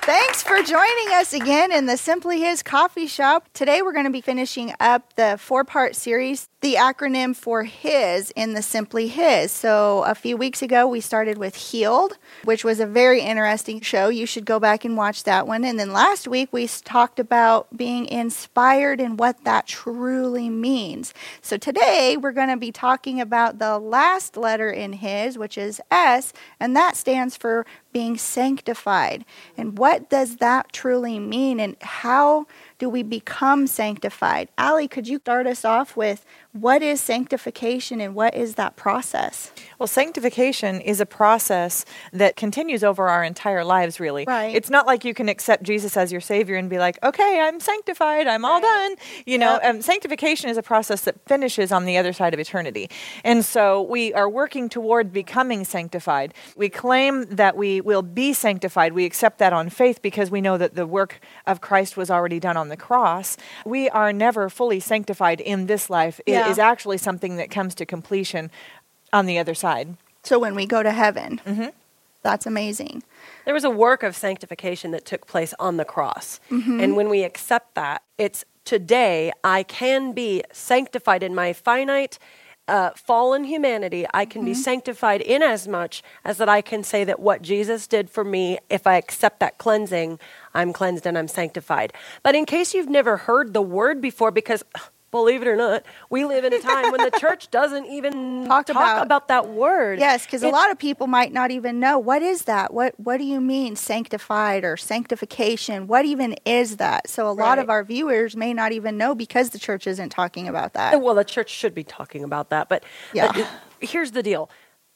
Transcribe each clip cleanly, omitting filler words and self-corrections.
Thanks for joining us again in the Simply His Coffee Shop. Today we're going to be finishing up the 4-part series, the acronym for HIS in the Simply His. So a few weeks ago we started with Healed, which was a very interesting show. You should go back and watch that one. And then last week we talked about being inspired and what that truly means. So today we're going to be talking about the last letter in HIS, which is S, and that stands for being sanctified. And what does that truly mean, and how do we become sanctified? Allie, could you start us off with what is sanctification and what is that process? Well, sanctification is a process that continues over our entire lives, really. Right. It's not like you can accept Jesus as your Savior and be like, okay, I'm sanctified, I'm all done. Sanctification is a process that finishes on the other side of eternity. And so we are working toward becoming sanctified. We claim that we will be sanctified. We accept that on faith because we know that the work of Christ was already done on the cross. We are never fully sanctified in this life. It is actually something that comes to completion on the other side. So when we go to heaven, that's amazing. There was a work of sanctification that took place on the cross. And when we accept that, it's today I can be sanctified in my finite fallen humanity. I can be sanctified in as much as that I can say that what Jesus did for me, if I accept that cleansing, I'm cleansed and I'm sanctified. But in case you've never heard the word before, because believe it or not, we live in a time when the church doesn't even talk about that word. Yes, because a lot of people might not even know, what is that? What do you mean sanctified or sanctification? What even is that? So a lot of our viewers may not even know because the church isn't talking about that. Well, the church should be talking about that. But here's the deal.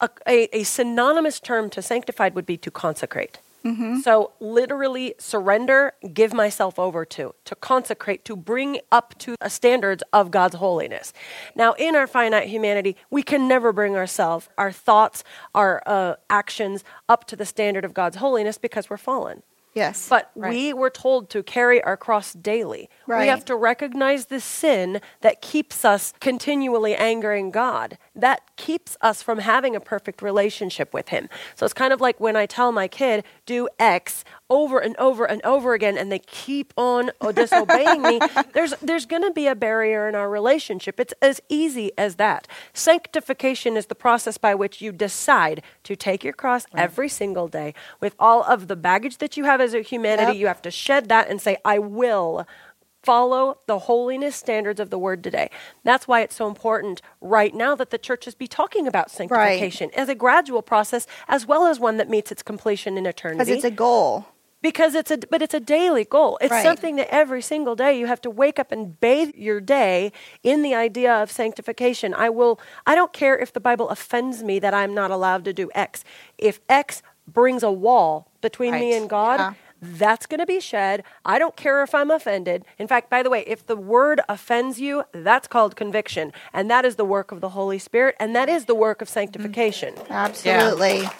A synonymous term to sanctified would be to consecrate. So literally surrender, give myself over to consecrate, to bring up to standards of God's holiness. Now, in our finite humanity, we can never bring ourselves, our thoughts, our actions up to the standard of God's holiness because we're fallen. Yes. But we were told to carry our cross daily. Right. We have to recognize the sin that keeps us continually angering God. That keeps us from having a perfect relationship with Him. So it's kind of like when I tell my kid, do X over and over and over again, and they keep on disobeying me, there's going to be a barrier in our relationship. It's as easy as that. Sanctification is the process by which you decide to take your cross every single day with all of the baggage that you have as a humanity. You have to shed that and say, I will follow the holiness standards of the word today. That's why it's so important right now that the churches be talking about sanctification as a gradual process as well as one that meets its completion in eternity. Because it's a goal. Because it's a daily goal. It's something that every single day you have to wake up and bathe your day in the idea of sanctification. I don't care if the Bible offends me that I'm not allowed to do X. If X brings a wall between me and God, that's going to be shed. I don't care if I'm offended. In fact, by the way, if the word offends you, that's called conviction. And that is the work of the Holy Spirit. And that is the work of sanctification. Absolutely. Yeah.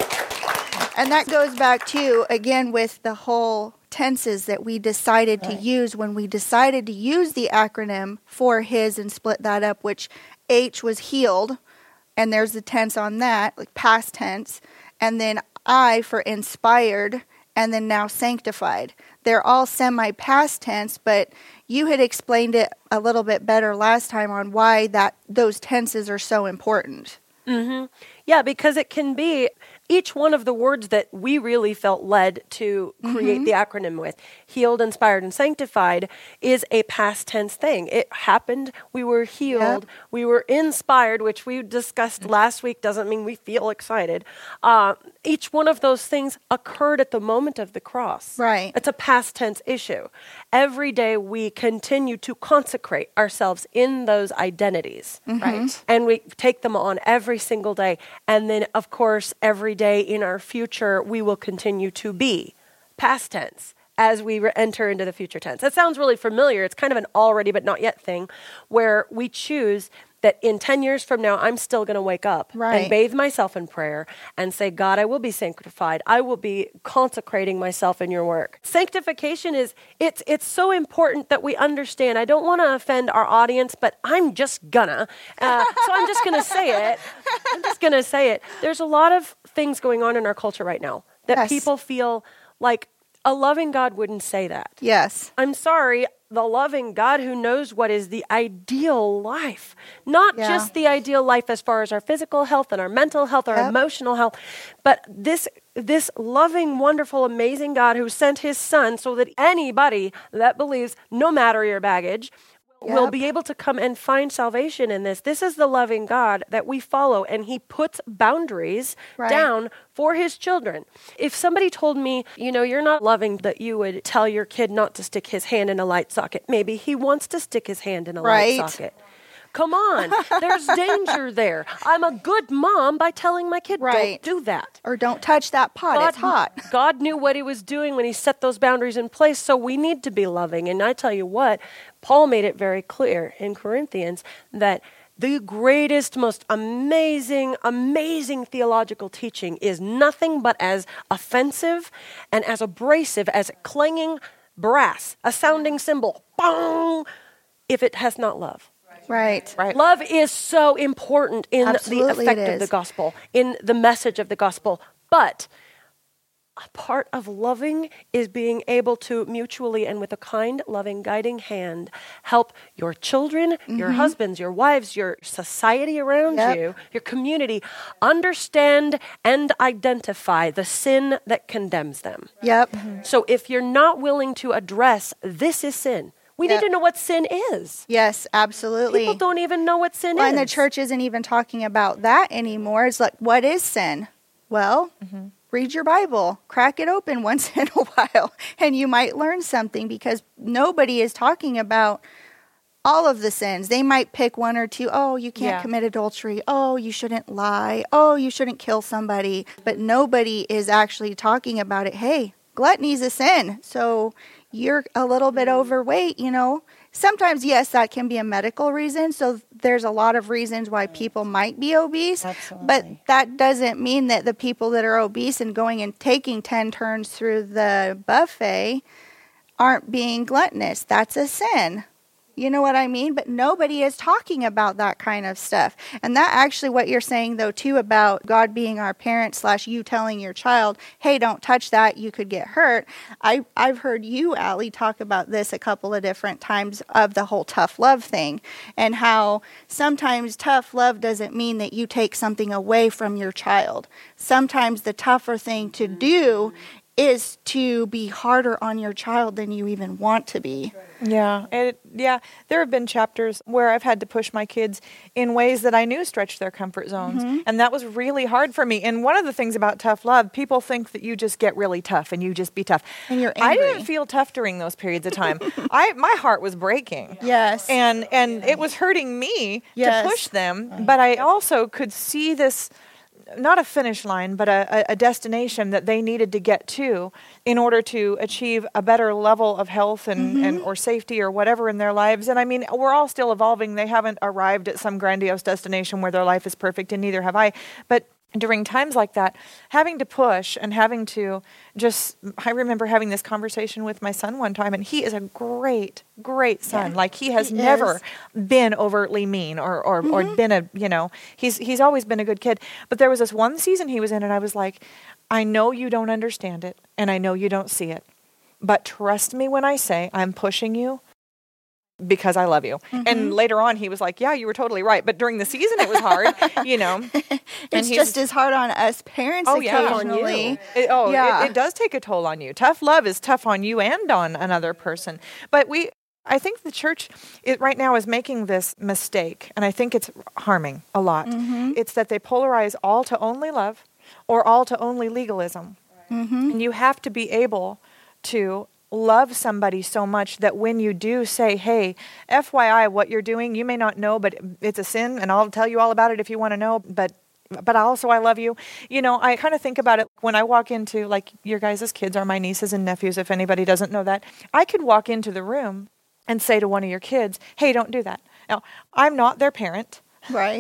And that goes back to, again, with the whole tenses that we decided to use when we decided to use the acronym for HIS and split that up, which H was healed, and there's the tense on that, like past tense, and then I for inspired, and then now sanctified. They're all semi-past tense, but you had explained it a little bit better last time on why those tenses are so important. Yeah, because it can be each one of the words that we really felt led to create the acronym with, healed, inspired, and sanctified, is a past tense thing. It happened. We were healed. We were inspired, which we discussed last week. Doesn't mean we feel excited. Each one of those things occurred at the moment of the cross. Right. It's a past tense issue. Every day we continue to consecrate ourselves in those identities. Right. And we take them on every single day. And then, of course, every day in our future, we will continue to be past tense as we enter into the future tense. That sounds really familiar. It's kind of an already but not yet thing where we choose that in 10 years from now, I'm still going to wake up and bathe myself in prayer and say, God, I will be sanctified. I will be consecrating myself in your work. Sanctification it's so important that we understand. I don't want to offend our audience, but I'm just gonna. So I'm just going to say it. There's a lot of things going on in our culture right now that people feel like A loving God wouldn't say that. Yes. I'm sorry, the loving God who knows what is the ideal life, not just the ideal life as far as our physical health and our mental health, our emotional health, but this loving, wonderful, amazing God who sent his son so that anybody that believes, no matter your baggage, will be able to come and find salvation in this. This is the loving God that we follow, and he puts boundaries down for his children. If somebody told me, you're not loving that you would tell your kid not to stick his hand in a light socket. Maybe he wants to stick his hand in a light socket. Come on, there's danger there. I'm a good mom by telling my kid, don't do that. Or don't touch that pot, it's hot. God knew what he was doing when he set those boundaries in place, so we need to be loving. And I tell you what, Paul made it very clear in Corinthians that the greatest, most amazing, amazing theological teaching is nothing but as offensive and as abrasive as clanging brass, a sounding cymbal, bong, if it has not love. Right. Love is so important in the effect of the gospel, in the message of the gospel. But a part of loving is being able to mutually and with a kind, loving, guiding hand help your children, your husbands, your wives, your society around you, your community understand and identify the sin that condemns them. So if you're not willing to address this is sin, we need to know what sin is. Yes, absolutely. People don't even know what sin is. And the church isn't even talking about that anymore. It's like, what is sin? Well, read your Bible. Crack it open once in a while, and you might learn something, because nobody is talking about all of the sins. They might pick one or two. Oh, you can't commit adultery. Oh, you shouldn't lie. Oh, you shouldn't kill somebody. But nobody is actually talking about it. Hey, gluttony is a sin. So you're a little bit overweight, Sometimes, yes, that can be a medical reason. So there's a lot of reasons why people might be obese. Absolutely. But that doesn't mean that the people that are obese and going and taking 10 turns through the buffet aren't being gluttonous. That's a sin. You know what I mean? But nobody is talking about that kind of stuff. And that actually what you're saying, though, too, about God being our parent / you telling your child, hey, don't touch that, you could get hurt. I've heard you, Allie, talk about this a couple of different times of the whole tough love thing, and how sometimes tough love doesn't mean that you take something away from your child. Sometimes the tougher thing to do is to be harder on your child than you even want to be. There have been chapters where I've had to push my kids in ways that I knew stretched their comfort zones. And that was really hard for me. And one of the things about tough love, people think that you just get really tough and you just be tough. And you're angry. I didn't feel tough during those periods of time. My heart was breaking. Yes. And it was hurting me to push them. But I also could see this, not a finish line, but a destination that they needed to get to in order to achieve a better level of health and or safety or whatever in their lives. And I mean, we're all still evolving. They haven't arrived at some grandiose destination where their life is perfect, and neither have I. But during times like that, having to push and having to I remember having this conversation with my son one time, and he is a great, great son. Like he has never been overtly mean or been he's always been a good kid. But there was this one season he was in, and I was like, I know you don't understand it, and I know you don't see it, but trust me when I say I'm pushing you because I love you. And later on he was like, yeah, you were totally right. But during the season it was hard, It's just as hard on us parents occasionally. It does take a toll on you. Tough love is tough on you and on another person. But I think the church right now is making this mistake, and I think it's harming a lot. It's that they polarize all to only love or all to only legalism. And you have to be able to love somebody so much that when you do say, hey, FYI, what you're doing, you may not know, but it's a sin, and I'll tell you all about it if you want to know, but also I love you. I kind of think about it when I walk into, like, your guys' kids are my nieces and nephews, if anybody doesn't know that. I could walk into the room and say to one of your kids, hey, don't do that. Now, I'm not their parent. Right.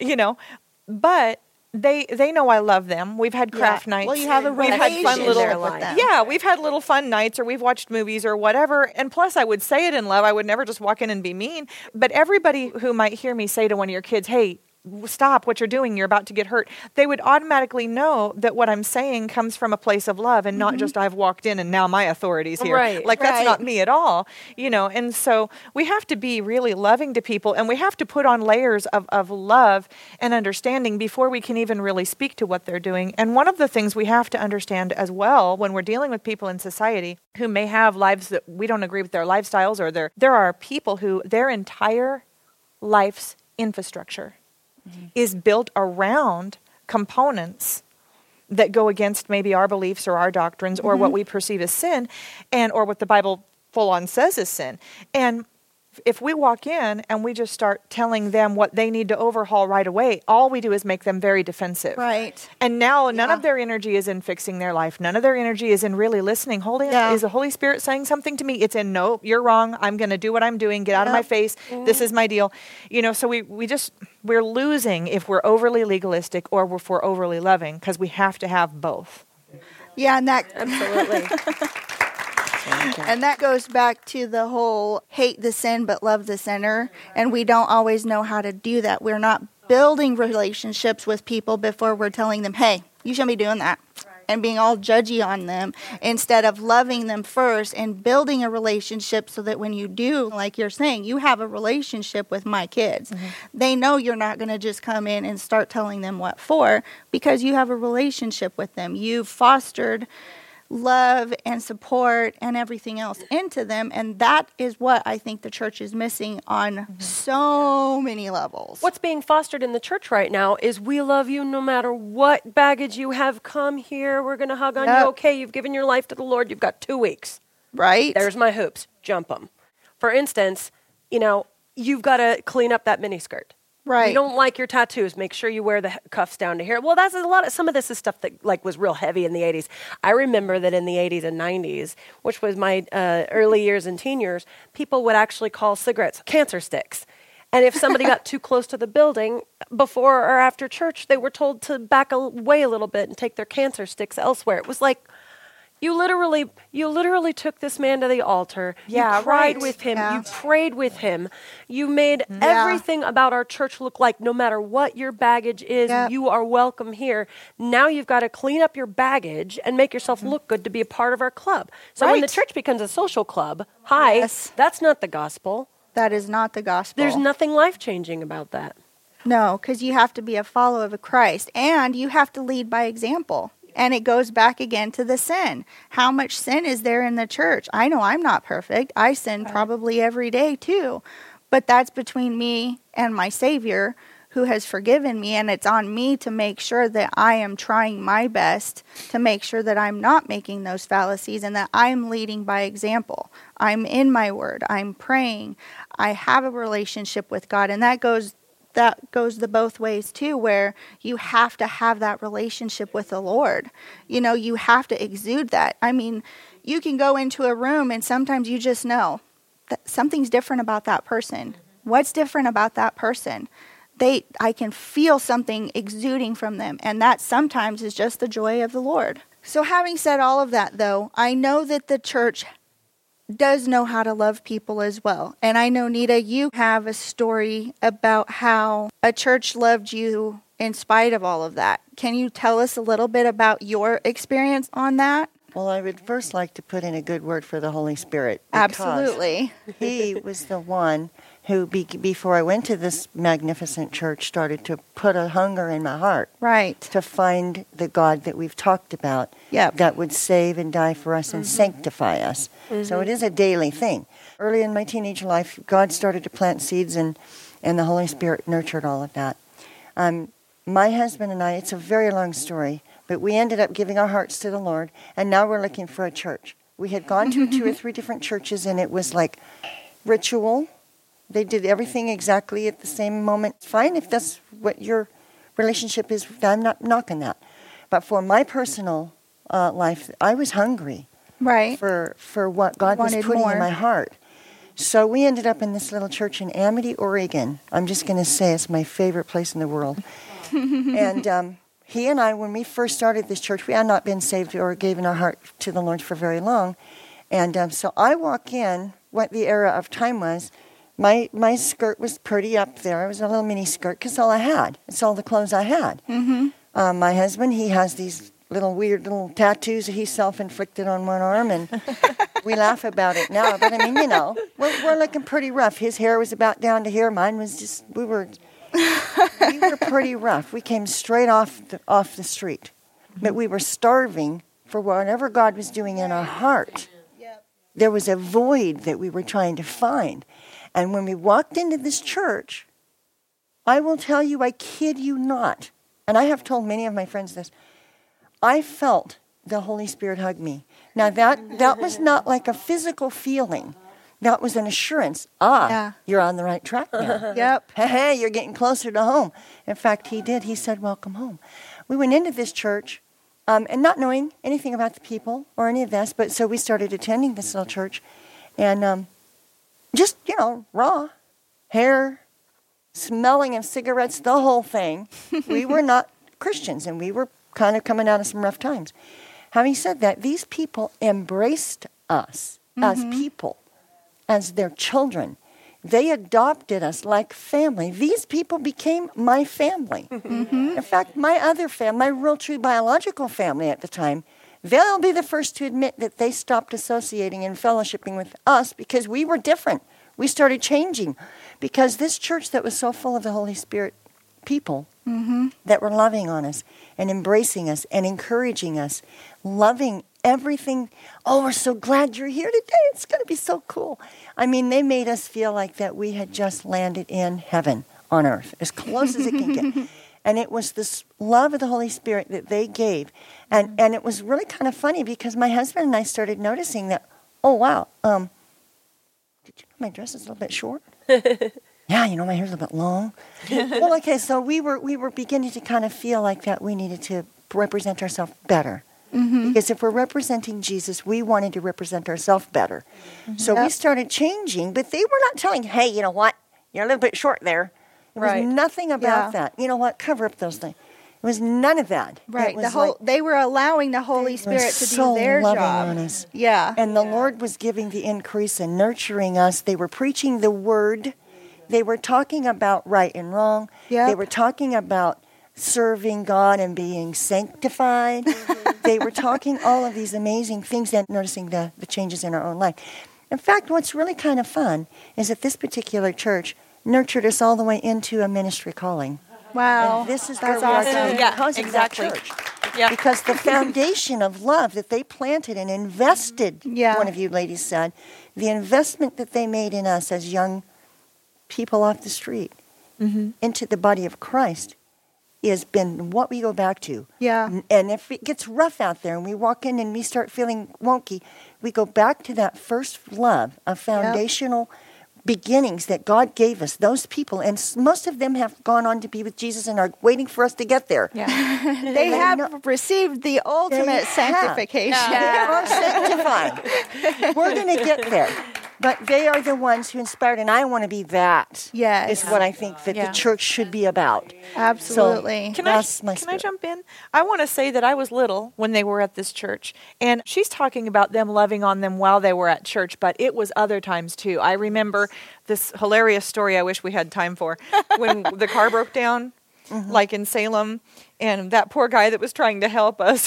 But they know I love them. We've had craft nights. Well, you have a relationship with them. Yeah, we've had little fun nights, or we've watched movies or whatever. And plus, I would say it in love. I would never just walk in and be mean. But everybody who might hear me say to one of your kids, hey, stop what you're doing. You're about to get hurt. They would automatically know that what I'm saying comes from a place of love and not just I've walked in and now my authority's here. Right. Like that's Right. not me at all, and so we have to be really loving to people, and we have to put on layers of love and understanding before we can even really speak to what they're doing. And one of the things we have to understand as well when we're dealing with people in society who may have lives that we don't agree with their lifestyles, or there are people who their entire life's infrastructure is built around components that go against maybe our beliefs or our doctrines or what we perceive as sin, and or what the Bible full on says is sin. And if we walk in and we just start telling them what they need to overhaul right away, all we do is make them very defensive. Right. And now none of their energy is in fixing their life. None of their energy is in really listening. Is the Holy Spirit saying something to me? It's in, no, you're wrong. I'm going to do what I'm doing. Get out of my face. This is my deal. So we're losing if we're overly legalistic or if we're overly loving, because we have to have both. Yeah, and that Absolutely. and that goes back to the whole hate the sin but love the sinner. And we don't always know how to do that. We're not building relationships with people before we're telling them, hey, you shouldn't be doing that. And being all judgy on them, instead of loving them first and building a relationship so that when you do, like you're saying, you have a relationship with my kids. They know you're not going to just come in and start telling them what for, because you have a relationship with them. You've fostered love and support and everything else into them. And that is what I think the church is missing on so many levels. What's being fostered in the church right now is we love you no matter what baggage you have. Come here. We're going to hug on you. Okay, you've given your life to the Lord. You've got 2 weeks. Right? There's my hoops. Jump them. For instance, you've got to clean up that miniskirt. Right. You don't like your tattoos, make sure you wear the cuffs down to here. Well, some of this is stuff that was real heavy in the 80s. I remember that in the 80s and 90s, which was my early years and teen years, people would actually call cigarettes cancer sticks. And if somebody got too close to the building before or after church, they were told to back away a little bit and take their cancer sticks elsewhere. It was like, you literally took this man to the altar. Yeah, you cried right. with him. Yeah. You prayed with him. You made everything about our church look like no matter what your baggage is, you are welcome here. Now you've got to clean up your baggage and make yourself look good to be a part of our club. So when the church becomes a social club, that's not the gospel. That is not the gospel. There's nothing life-changing about that. No, because you have to be a follower of Christ, and you have to lead by example. And it goes back again to the sin. How much sin is there in the church? I know I'm not perfect. I sin probably every day too. But that's between me and my Savior, who has forgiven me. And it's on me to make sure that I am trying my best to make sure that I'm not making those fallacies and that I'm leading by example. I'm in my word. I'm praying. I have a relationship with God. And that goes the both ways too, where you have to have that relationship with the Lord. You have to exude that. I mean, you can go into a room and sometimes you just know that something's different about that person. What's different about that person? I can feel something exuding from them, and that sometimes is just the joy of the Lord. So having said all of that, though, I know that the church does know how to love people as well. And I know, Nita, you have a story about how a church loved you in spite of all of that. Can you tell us a little bit about your experience on that? Well, I would first like to put in a good word for the Holy Spirit. Absolutely. He was the one who, before I went to this magnificent church, started to put a hunger in my heart. Right. To find the God that we've talked about. Yep. That would save and die for us and sanctify us. So it is a daily thing. Early in my teenage life, God started to plant seeds, and the Holy Spirit nurtured all of that. My husband and I, it's a very long story, but we ended up giving our hearts to the Lord, and now we're looking for a church. We had gone to 2 or 3 different churches, and it was like ritual. They did everything exactly at the same moment. Fine, if that's what your relationship is, I'm not knocking that. But for my personal life, I was hungry. Right. For what God was putting in my heart. So we ended up in this little church in Amity, Oregon. I'm just going to say it's my favorite place in the world. And he and I, when we first started this church, we had not been saved or given our heart to the Lord for very long. And so I walk in, what the era of time was, My skirt was pretty up there. It was a little mini skirt because all I had. It's all the clothes I had. My husband, he has these weird little tattoos that he self-inflicted on one arm, and we laugh about it now. But I mean, you know, we're looking pretty rough. His hair was about down to here. Mine was just, we were pretty rough. We came straight off the street. But we were starving for whatever God was doing in our heart. There was a void that we were trying to find. And when we walked into this church, I will tell you, I kid you not, and I have told many of my friends this, I felt the Holy Spirit hug me. Now, that was not like a physical feeling. That was an assurance. You're on the right track now. Yep. Hey, you're getting closer to home. In fact, he did. He said, welcome home. We went into this church, and not knowing anything about the people or any of this, but so we started attending this little church, and just, you know, raw hair, smelling of cigarettes, the whole thing. We were not Christians, and we were kind of coming out of some rough times. Having said that, these people embraced us as people, as their children. They adopted us like family. These people became my family. In fact, my other family, my real true biological family at the time, they'll be the first to admit that they stopped associating and fellowshipping with us because we were different. We started changing because this church that was so full of the Holy Spirit people that were loving on us and embracing us and encouraging us, loving everything. Oh, we're so glad you're here today. It's going to be so cool. I mean, they made us feel like that we had just landed in heaven on earth, as close as it can get. And it was this love of the Holy Spirit that they gave. And it was really kind of funny because my husband and I started noticing that, oh, wow, did you know my dress is a little bit short? Yeah, you know, my hair's a little bit long. Well, okay, so we were beginning to kind of feel like that we needed to represent ourselves better. Because if we're representing Jesus, we wanted to represent ourselves better. So we started changing, but they were not telling, hey, you know what, you're a little bit short there. There was nothing about that. You know what, cover up those things. It was none of that. Right. They were allowing the Holy Spirit to do their job. On us. Yeah. And the Lord was giving the increase and nurturing us. They were preaching the word. They were talking about right and wrong. They were talking about serving God and being sanctified. They were talking all of these amazing things and noticing the changes in our own life. In fact, what's really kind of fun is that this particular church nurtured us all the way into a ministry calling. Wow. And this is That's where we are awesome. today because of that church. Because the foundation of love that they planted and invested, one of you ladies said, the investment that they made in us as young people off the street into the body of Christ has been what we go back to. Yeah. And if it gets rough out there and we walk in and we start feeling wonky, we go back to that first love of foundational beginnings that God gave us, those people. And most of them have gone on to be with Jesus and are waiting for us to get there. Yeah. They have received the ultimate sanctification. They are sanctified. We're going to get there. But they are the ones who inspired, and I want to be that. Yes. Is what I think that the church should be about. Absolutely. So Can I jump in? I want to say that I was little when they were at this church, and she's talking about them loving on them while they were at church, but it was other times too. I remember this hilarious story I wish we had time for, when the car broke down, like in Salem, and that poor guy that was trying to help us.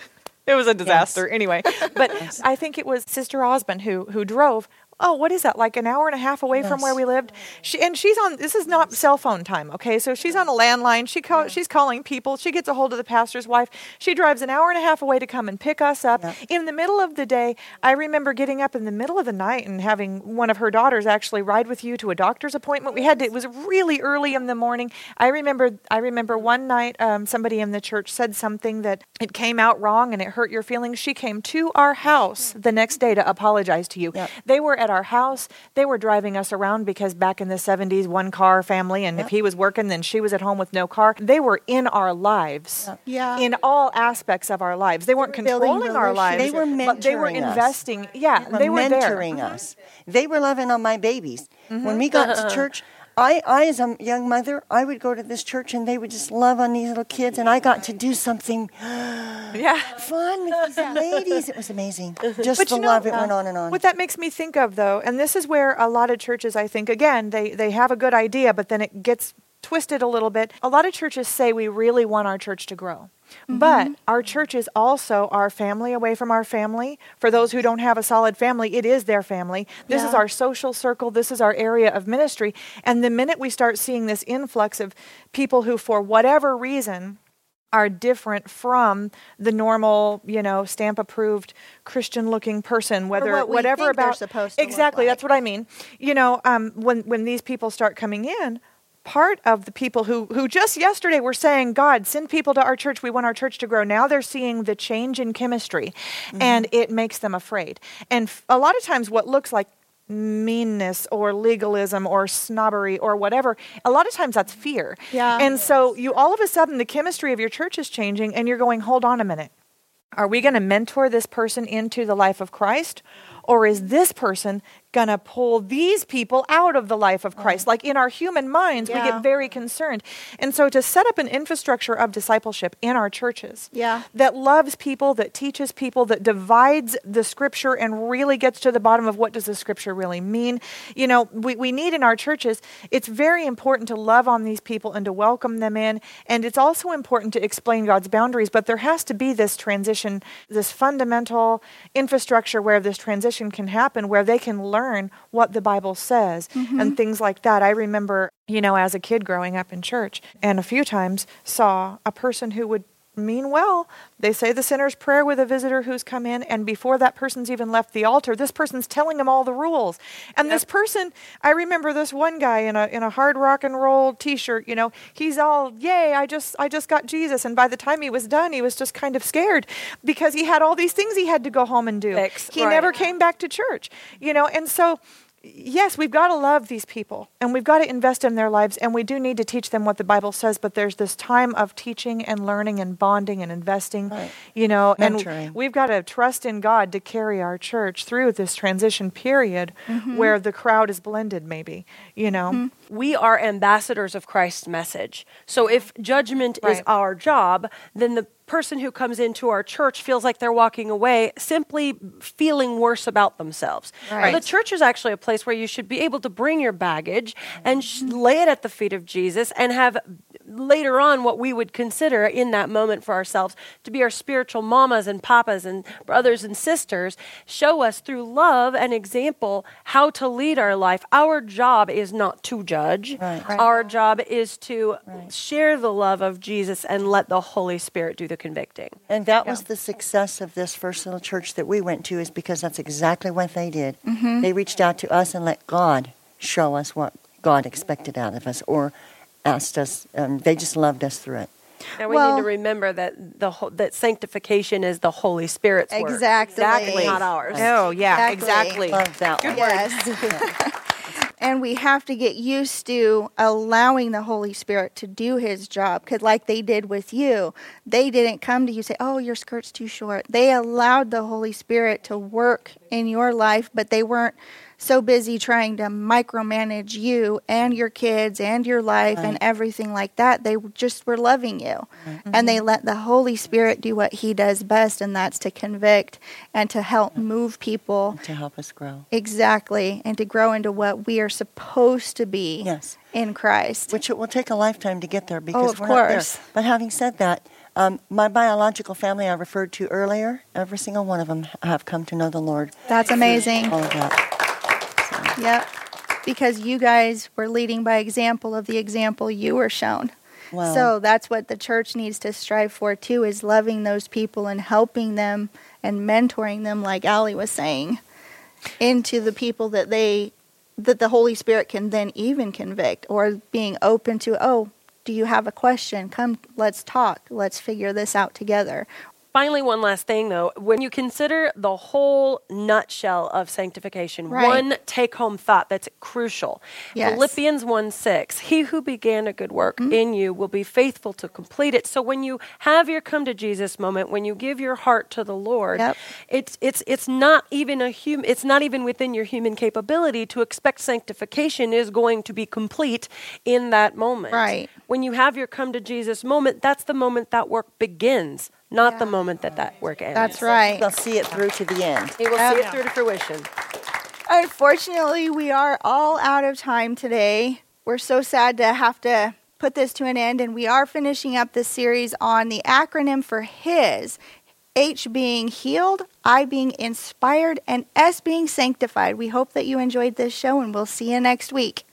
It was a disaster anyway. But I think it was Sister Osmond who drove. Oh, what is that? Like an hour and a half away from where we lived. She's on. This is not cell phone time, okay? So she's on a landline. She's calling people. She gets a hold of the pastor's wife. She drives an hour and a half away to come and pick us up in the middle of the day. I remember getting up in the middle of the night and having one of her daughters actually ride with you to a doctor's appointment. It was really early in the morning. I remember one night somebody in the church said something that it came out wrong and it hurt your feelings. She came to our house the next day to apologize to you. They were at our house. They were driving us around because back in the 70s, one car family, and if he was working, then she was at home with no car. They were in our lives, in all aspects of our lives. They weren't controlling our lives. They were mentoring but they were investing. Yeah, they were mentoring us. They were loving on my babies. When we got to church, I, as a young mother, I would go to this church and they would just love on these little kids, and I got to do something fun with these ladies. It was amazing. Just But the love, it went on and on. What that makes me think of, though, and this is where a lot of churches, I think, again, they have a good idea, but then it gets twisted a little bit. A lot of churches say we really want our church to grow. But our church is also our family away from our family. For those who don't have a solid family, it is their family. This is our social circle. This is our area of ministry. And the minute we start seeing this influx of people who, for whatever reason, are different from the normal, stamp-approved Christian-looking person, what we whatever think they're about supposed to look exactly. like. That's what I mean. When these people start coming in, part of the people who just yesterday were saying, God, send people to our church. We want our church to grow. Now they're seeing the change in chemistry, and it makes them afraid. And a lot of times, what looks like meanness or legalism or snobbery or whatever, a lot of times that's fear. Yeah. And so you all of a sudden the chemistry of your church is changing, and you're going, hold on a minute. Are we going to mentor this person into the life of Christ? Or is this person going to pull these people out of the life of Christ? Like in our human minds, we get very concerned. And so to set up an infrastructure of discipleship in our churches that loves people, that teaches people, that divides the scripture and really gets to the bottom of what does the scripture really mean. We need in our churches, it's very important to love on these people and to welcome them in. And it's also important to explain God's boundaries, but there has to be this transition, this fundamental infrastructure where this transition can happen, where they can learn what the Bible says and things like that. I remember, as a kid growing up in church, and a few times saw a person who would mean well. They say the sinner's prayer with a visitor who's come in, and before that person's even left the altar, this person's telling them all the rules. And this person, I remember this one guy in a hard rock and roll t-shirt, he's all, yay, I just got Jesus. And by the time he was done, he was just kind of scared because he had all these things he had to go home and do. He never came back to church, and so yes, we've got to love these people and we've got to invest in their lives, and we do need to teach them what the Bible says, but there's this time of teaching and learning and bonding and investing, Mentoring. and we've got to trust in God to carry our church through this transition period where the crowd is blended maybe, We are ambassadors of Christ's message. So if judgment is our job, then the person who comes into our church feels like they're walking away simply feeling worse about themselves. Right. The church is actually a place where you should be able to bring your baggage and lay it at the feet of Jesus and have later on what we would consider in that moment for ourselves to be our spiritual mamas and papas and brothers and sisters, show us through love and example how to lead our life. Our job is not to judge. Right. Our job is to share the love of Jesus and let the Holy Spirit do the convicting. And that was the success of this first little church that we went to, is because that's exactly what they did. They reached out to us and let God show us what God expected out of us, or asked us. They just loved us through it. And we need to remember that that sanctification is the Holy Spirit's work. Exactly. Not ours. Oh, yeah, Exactly. exactly. Love that one. Yes. And we have to get used to allowing the Holy Spirit to do his job. Because like they did with you, they didn't come to you and say, oh, your skirt's too short. They allowed the Holy Spirit to work in your life, but they weren't so busy trying to micromanage you and your kids and your life and everything like that. They just were loving you. And they let the Holy Spirit do what he does best, and that's to convict and to help move people. To help us grow. Exactly. And to grow into what we are supposed to be in Christ. Which it will take a lifetime to get there, because of we're not there. course. But having said that, my biological family I referred to earlier, every single one of them have come to know the Lord. That's amazing. All of that. Yep. Because you guys were leading by example of the example you were shown. Wow. So that's what the church needs to strive for too, is loving those people and helping them and mentoring them, like Allie was saying, into the people that the Holy Spirit can then even convict, or being open to, oh, do you have a question? Come, let's talk. Let's figure this out together. Finally, one last thing, though. When you consider the whole nutshell of sanctification, Right. one take-home thought that's crucial. Yes. Philippians 1:6, he who began a good work in you will be faithful to complete it. So when you have your come to Jesus moment, when you give your heart to the Lord, Yep. it's not even it's not even within your human capability to expect sanctification is going to be complete in that moment. Right. When you have your come to Jesus moment, that's the moment that work begins, not the moment that work ends. That's right. They'll see it through to the end. He will see it through to fruition. Unfortunately, we are all out of time today. We're so sad to have to put this to an end, and we are finishing up this series on the acronym for HIS. H being healed, I being inspired, and S being sanctified. We hope that you enjoyed this show, and we'll see you next week.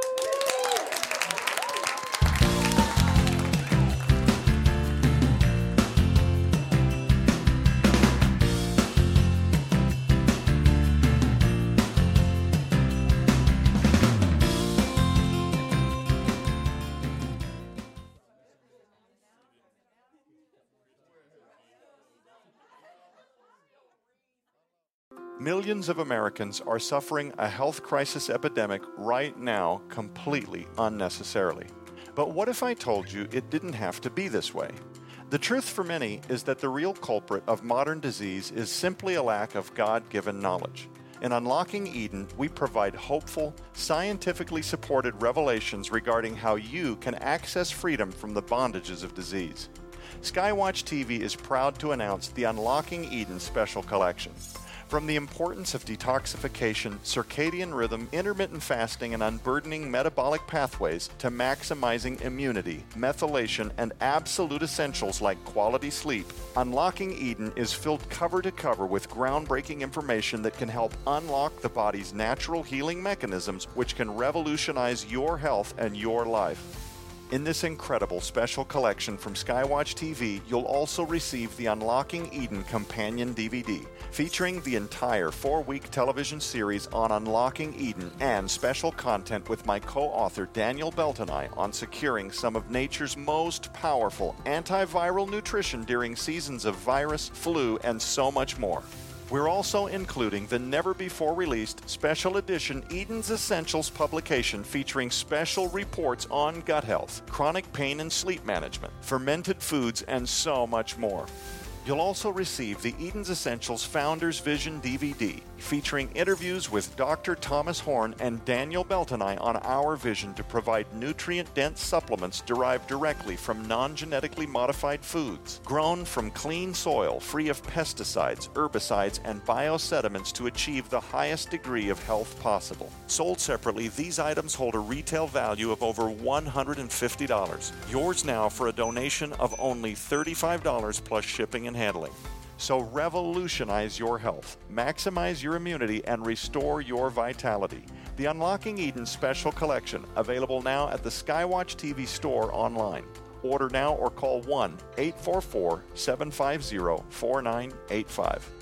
Millions of Americans are suffering a health crisis epidemic right now completely unnecessarily. But what if I told you it didn't have to be this way? The truth for many is that the real culprit of modern disease is simply a lack of God-given knowledge. In Unlocking Eden, we provide hopeful, scientifically supported revelations regarding how you can access freedom from the bondages of disease. Skywatch TV is proud to announce the Unlocking Eden Special Collection. From the importance of detoxification, circadian rhythm, intermittent fasting, and unburdening metabolic pathways to maximizing immunity, methylation, and absolute essentials like quality sleep, Unlocking Eden is filled cover to cover with groundbreaking information that can help unlock the body's natural healing mechanisms, which can revolutionize your health and your life. In this incredible special collection from Skywatch TV, you'll also receive the Unlocking Eden Companion DVD, featuring the entire 4-week television series on Unlocking Eden and special content with my co-author Daniel Beltonai on securing some of nature's most powerful antiviral nutrition during seasons of virus, flu, and so much more. We're also including the never-before-released special edition Eden's Essentials publication featuring special reports on gut health, chronic pain and sleep management, fermented foods, and so much more. You'll also receive the Eden's Essentials Founder's Vision DVD, featuring interviews with Dr. Thomas Horn and Daniel Beltonai on our vision to provide nutrient-dense supplements derived directly from non-genetically modified foods, grown from clean soil free of pesticides, herbicides, and biosediments to achieve the highest degree of health possible. Sold separately, these items hold a retail value of over $150. Yours now for a donation of only $35 plus shipping and handling. So revolutionize your health, maximize your immunity, and restore your vitality. The Unlocking Eden Special Collection, available now at the Skywatch TV store online. Order now or call 1-844-750-4985.